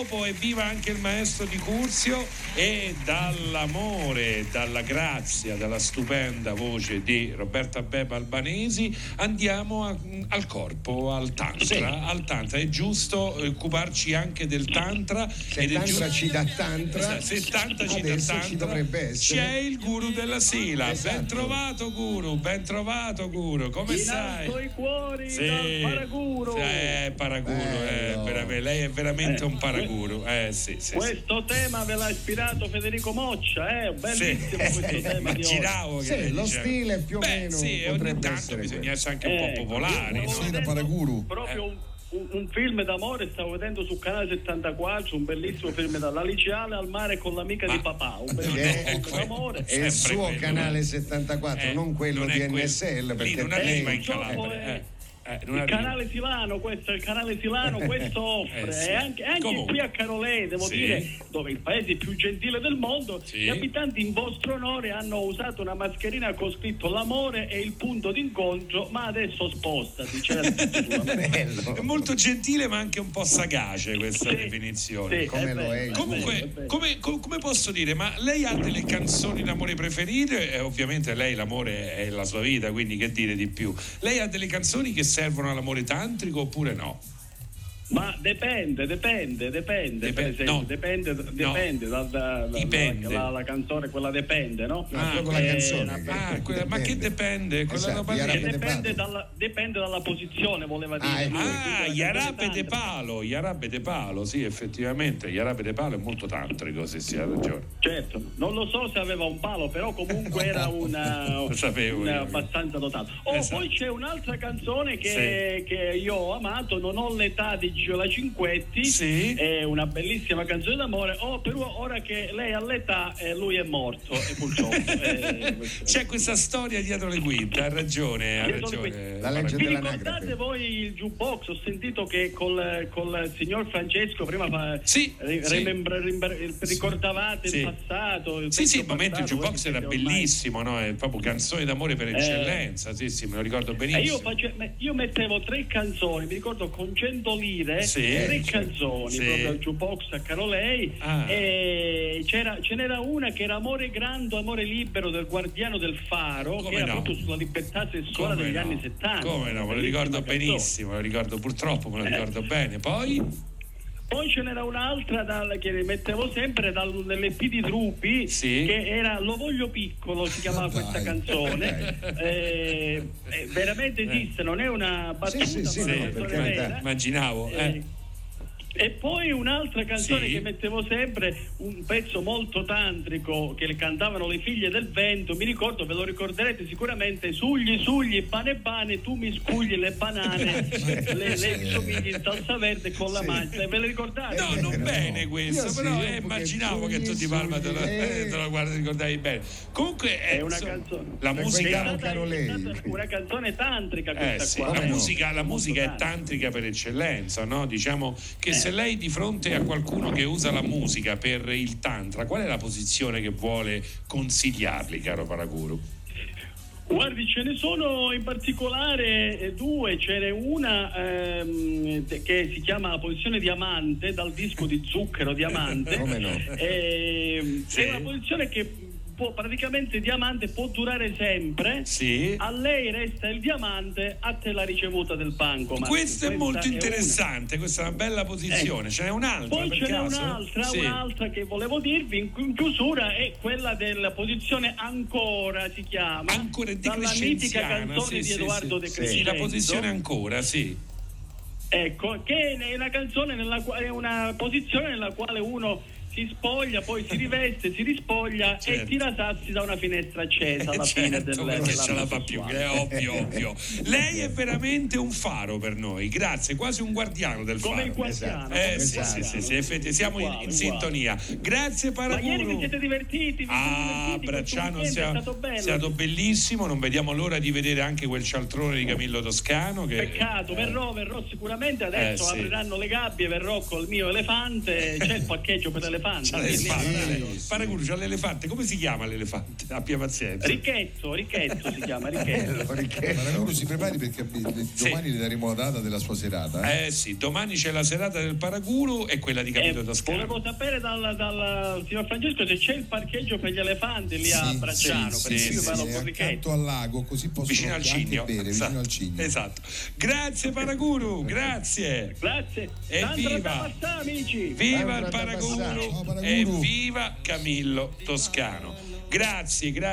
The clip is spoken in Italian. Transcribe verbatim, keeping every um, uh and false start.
Evviva anche il maestro di Curzio, e dall'amore, dalla grazia, dalla stupenda voce di Roberta Beba Albanesi andiamo a, al corpo, al tantra, sì. al tantra. È giusto occuparci anche del tantra. Se ed tantra è giusto... ci dà tantra, esatto, se tantra ci dà tantra, ci dovrebbe essere. C'è il guru della sila. Esatto. Ben trovato guru, ben trovato guru, come in stai? alto i cuori sì. dal paraguru. Eh, paraguru, eh, veramente, lei è veramente eh. un paraguru. Eh, sì, sì, questo sì. tema ve l'ha ispirato Federico Moccia, eh? Bellissimo sì. questo tema. Immaginavo che sì, lo diceva. stile più o Beh, meno sì, ogni tanto bisogna essere anche eh, un po' popolari. Sì, da paraguru. Proprio eh. un, un, un film d'amore stavo vedendo su Canale settantaquattro, un bellissimo film dalla liceale al mare con l'amica Ma, di papà, un bellissimo eh, film d'amore. È il suo quello, Canale settantaquattro, eh, non quello non di quel, N S L, perché lì non arriva in Calabria. Eh. Eh, il canale Silano, questo è il canale Silano, questo offre eh, sì. e anche, anche qui a Carolè, devo sì. dire, dove il paese più gentile del mondo, sì. gli abitanti in vostro onore hanno usato una mascherina con scritto l'amore è il punto d'incontro, ma adesso spostati. È molto gentile ma anche un po' sagace questa sì, definizione. Sì, come lo è. Comunque, è bello. Come, come posso dire, ma lei ha delle canzoni d'amore preferite? E ovviamente lei l'amore è la sua vita, quindi che dire di più? Lei ha delle canzoni che servono all'amore tantrico oppure no? Ma dipende, dipende, dipende, Dep- per esempio, no. dipende, dipende, no. da, da, da, dipende. La, la, la canzone, quella dipende, no? Ah, proprio la canzone. Eh, ah, quella, ma che dipende? Quella esatto, roba che lì. dipende, dalla, dipende dalla posizione, voleva dire. Ah, ecco. Ah, Iarabe de Palo, Iarabe de Palo, sì, effettivamente, Iarabe de Palo è molto tantrico, se si ha ragione. Certo, non lo so se aveva un palo, però comunque era una, lo sapevo una io. abbastanza dotato. Oh, Esatto. Poi c'è un'altra canzone che, sì. che io ho amato, Non ho l'età di Giola Cinquetti, sì. È una bellissima canzone d'amore. Oh, però ora che lei ha l'età eh, lui è morto e purtroppo eh, c'è questa storia dietro le quinte, ha ragione, ha ragione. La legge vi dell'anagrafe. ricordate voi il jukebox? Ho sentito che col, col signor Francesco prima fa, sì, ri, sì. Remembra, rimembra, ricordavate sì. il passato il sì sì il momento il passato, jukebox era ormai... bellissimo, no? È proprio canzoni d'amore per eccellenza, eh. sì sì, me lo ricordo benissimo. E io, face... io mettevo tre canzoni, mi ricordo con cento lire, sì, tre sì. canzoni, sì. proprio al jukebox a Carolei, ah. e c'era, ce n'era una che era Amore grande, amore libero del Guardiano del Faro, come che era no? proprio sulla libertà sessuale come degli no? anni settanta. Come no, me lo ricordo benissimo, me lo ricordo, purtroppo me lo ricordo eh. bene. Poi Poi ce n'era un'altra dal, che mettevo sempre dall'L P di Drupi, sì. che era Lo voglio piccolo, si chiamava Dai. questa canzone. eh, eh, veramente esiste, non è una battuta, sì, sì, ma sì, una no, canzone vera. Immaginavo. Eh. Eh, E poi un'altra canzone sì. che mettevo sempre, un pezzo molto tantrico che le cantavano le figlie del vento, mi ricordo, ve lo ricorderete sicuramente, sugli sugli pane pane, tu mi scugli le banane, le, le somigli in salsa verde con la sì. maglia, ve le ricordate? No, non no. bene questo, Io però sì, eh, immaginavo che tu di sugli, Palma te lo, eh. te lo guardi, ricordavi bene. Comunque è eh, una insomma, canzone, la musica è stata, è stata una canzone tantrica questa eh, sì. qua. La no? musica, la musica è tantrica. tantrica per eccellenza, no? Diciamo che Eh. se lei di fronte a qualcuno che usa la musica per il tantra, qual è la posizione che vuole consigliargli, caro Paraguru? Guardi, ce ne sono in particolare due, ce n'è una ehm, che si chiama La posizione diamante, dal disco di Zucchero Diamante. Come no? E, sì. È una posizione che può, praticamente diamante può durare sempre, sì. a lei resta il diamante, a te la ricevuta del banco. Questo è molto è interessante, una. questa è una bella posizione, Eh. ce n'è un'altra Poi per ce n'è caso? un'altra, sì. un'altra che volevo dirvi in, in chiusura, è quella della posizione ancora, si chiama, ancora dalla mitica canzone sì, di Edoardo sì, De sì, Crescenzo. sì, la posizione ancora, sì. Ecco, che è una canzone nella quale, è una posizione nella quale uno si spoglia, poi si riveste, si rispoglia, certo. e tira sassi da una finestra accesa alla certo, fine del non ce la fa più, è ovvio, ovvio. Lei è veramente un faro per noi, grazie, quasi un guardiano del come faro. il guardiano. Eh, esatto. sì, sì, sì, sì, effettivamente siamo uguale, in, in sintonia. Grazie Paraguru. Ma ieri vi siete divertiti? Vi ah, siete Bracciano, è sia, stato bello. È stato bellissimo, non vediamo l'ora di vedere anche quel cialtrone di Camillo Toscano. Che, Peccato, eh, verrò, verrò sicuramente, adesso eh, sì. apriranno le gabbie, verrò col mio elefante, c'è il parcheggio per l'elefante. l'elefante. C'ha l'elefante. Paraguru c'ha l'elefante. Come si chiama l'elefante? Abbia pazienza. Ricchetto, Ricchetto si chiama, Ricchetto. Paraguru si prepari perché domani Sì. le daremo la data della sua serata. Eh? Eh sì, domani c'è la serata del Paraguru e quella di Camillo Eh, Toscano. volevo sapere dal, dal signor Francesco se c'è il parcheggio per gli elefanti lì a Sì, Bracciano, sì, perché sì, io sì, vado è con Ricchetto. accanto al lago, così possono Vicino al anche Cigno. bere, esatto. vicino al Cigno. Esatto. Grazie Paraguru, grazie. Grazie. E Sandro viva. Tabassà, amici. Viva il Sandro Tabassà. Paraguru Ciao, Paraguru. e viva Camillo Toscano. Grazie, grazie.